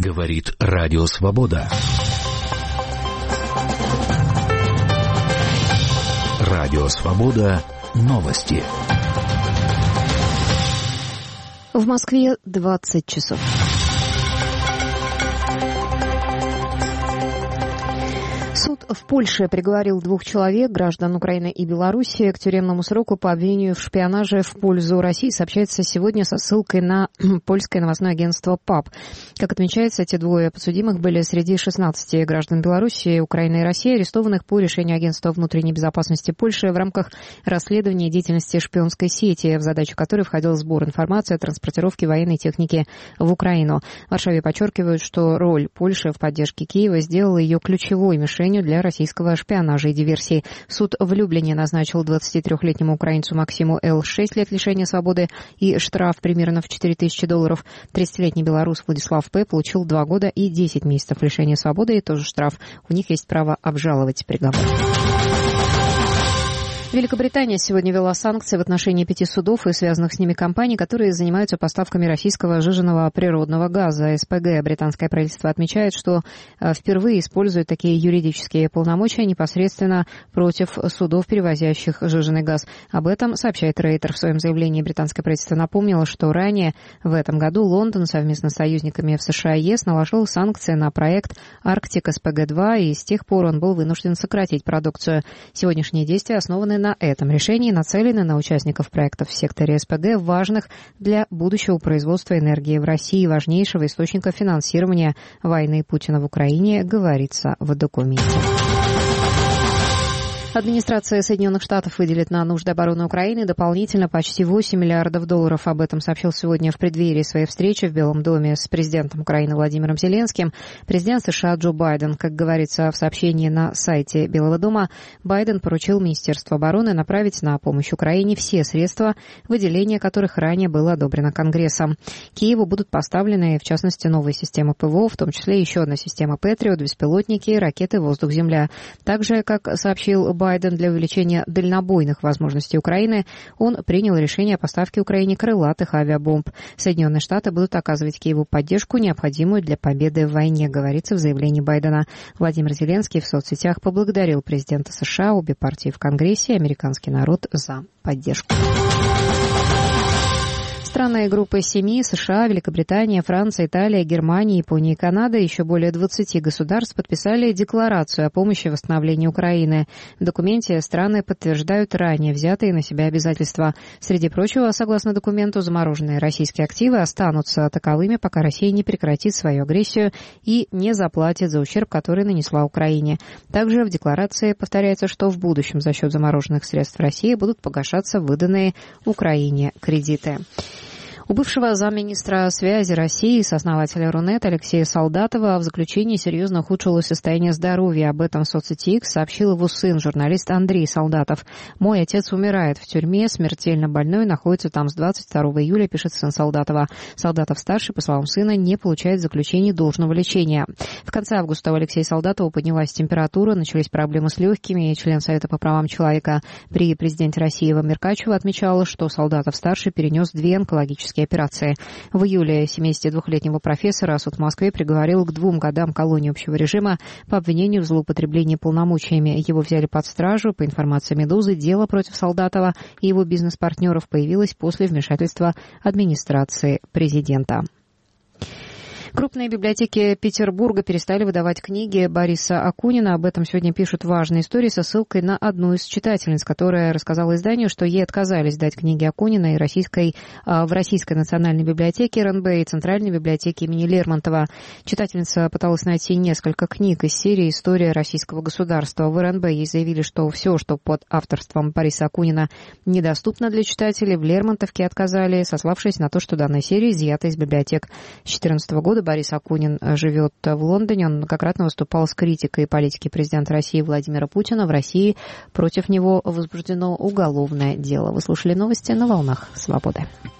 Говорит Радио Свобода. Радио Свобода. Новости. В Москве 20 часов. Суд в Польше приговорил 2 человек, граждан Украины и Белоруссии, к тюремному сроку по обвинению в шпионаже в пользу России, сообщается сегодня со ссылкой на польское новостное агентство ПАП. Как отмечается, эти 2 подсудимых были среди 16 граждан Белоруссии, Украины и России, арестованных по решению Агентства внутренней безопасности Польши в рамках расследования деятельности шпионской сети, в задачу которой входил сбор информации о транспортировке военной техники в Украину. В Варшаве подчеркивают, что роль Польши в поддержке Киева сделала ее ключевой мишенью для российского шпионажа и диверсий. Суд в Люблине назначил 23-летнему украинцу Максиму Л. 6 лет лишения свободы и штраф примерно в $4000. 30-летний белорус Владислав П. получил 2 года и 10 месяцев лишения свободы и тоже штраф. У них есть право обжаловать приговор. Великобритания сегодня ввела санкции в отношении 5 судов и связанных с ними компаний, которые занимаются поставками российского сжиженного природного газа. СПГ. Британское правительство отмечает, что впервые использует такие юридические полномочия непосредственно против судов, перевозящих сжиженный газ. Об этом сообщает Рейтер. В своем заявлении британское правительство напомнило, что ранее в этом году Лондон совместно с союзниками в США и ЕС наложил санкции на проект «Арктик СПГ-2», и с тех пор он был вынужден сократить продукцию. Сегодняшние действия основаны на этом решении, нацелены на участников проектов в секторе СПГ, важных для будущего производства энергии в России, важнейшего источника финансирования войны Путина в Украине, говорится в документе. Администрация Соединенных Штатов выделит на нужды обороны Украины дополнительно почти $8 миллиардов. Об этом сообщил сегодня в преддверии своей встречи в Белом доме с президентом Украины Владимиром Зеленским президент США Джо Байден. Как говорится в сообщении на сайте Белого дома, Байден поручил Министерству обороны направить на помощь Украине все средства, выделение которых ранее было одобрено Конгрессом. Киеву будут поставлены, в частности, новые системы ПВО, в том числе еще одна система Патриот, беспилотники, ракеты воздух-земля. Также, как сообщил Байден, для увеличения дальнобойных возможностей Украины он принял решение о поставке Украине крылатых авиабомб. Соединенные Штаты будут оказывать Киеву поддержку, необходимую для победы в войне, говорится в заявлении Байдена. Владимир Зеленский в соцсетях поблагодарил президента США, обе партии в Конгрессе и американский народ за поддержку. Страны группы 7 США, Великобритания, Франция, Италия, Германия, Япония и Канада, еще более 20 государств подписали декларацию о помощи в восстановлении Украины. В документе страны подтверждают ранее взятые на себя обязательства. Среди прочего, согласно документу, замороженные российские активы останутся таковыми, пока Россия не прекратит свою агрессию и не заплатит за ущерб, который нанесла Украине. Также в декларации повторяется, что в будущем за счет замороженных средств России будут погашаться выданные Украине кредиты. У бывшего замминистра связи России, сооснователя Рунет Алексея Солдатова в заключении серьезно ухудшилось состояние здоровья. Об этом в соцсети X сообщил его сын, журналист Андрей Солдатов. «Мой отец умирает в тюрьме, смертельно больной, находится там с 22 июля», пишет сын Солдатова. Солдатов-старший, по словам сына, не получает заключений должного лечения. В конце августа у Алексея Солдатова поднялась температура, начались проблемы с легкими, и член Совета по правам человека при президенте России Ива Меркачева отмечала, что Солдатов-старший перенес 2 онкологические операции. В июле 72-летнего профессора суд в Москве приговорил к 2 годам колонии общего режима по обвинению в злоупотреблении полномочиями. Его взяли под стражу. По информации «Медузы», дело против Солдатова и его бизнес-партнеров появилось после вмешательства администрации президента. Крупные библиотеки Петербурга перестали выдавать книги Бориса Акунина. Об этом сегодня пишут «Важные истории» со ссылкой на одну из читательниц, которая рассказала изданию, что ей отказались дать книги Акунина и в Российской национальной библиотеке РНБ и Центральной библиотеке имени Лермонтова. Читательница пыталась найти несколько книг из серии «История российского государства». В РНБ ей заявили, что все, что под авторством Бориса Акунина, недоступно для читателей. В Лермонтовке отказали, сославшись на то, что данная серия изъята из библиотек. С 2014 года Борис Акунин живет в Лондоне. Он многократно выступал с критикой политики президента России Владимира Путина. В России против него возбуждено уголовное дело. Вы слушали новости на «Волнах Свободы».